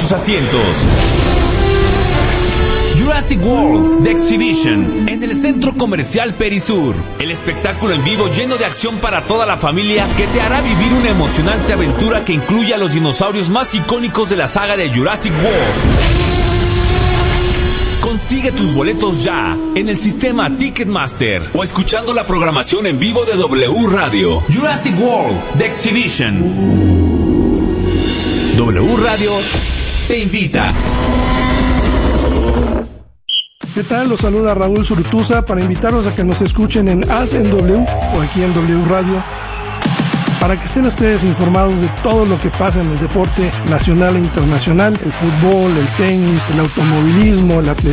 sus asientos. Jurassic World The Exhibition en el Centro Comercial Perisur. El espectáculo en vivo lleno de acción para toda la familia que te hará vivir una emocionante aventura que incluye a los dinosaurios más icónicos de la saga de Jurassic World. Consigue tus boletos ya en el sistema Ticketmaster o escuchando la programación en vivo de W Radio. Jurassic World The Exhibition. W Radio te invita. ¿Qué tal? Los saluda Raúl Zurutuza para invitarlos a que nos escuchen en Hacen W o aquí en W Radio, para que estén ustedes informados de todo lo que pasa en el deporte nacional e internacional, el fútbol, el tenis, el automovilismo, el atletismo,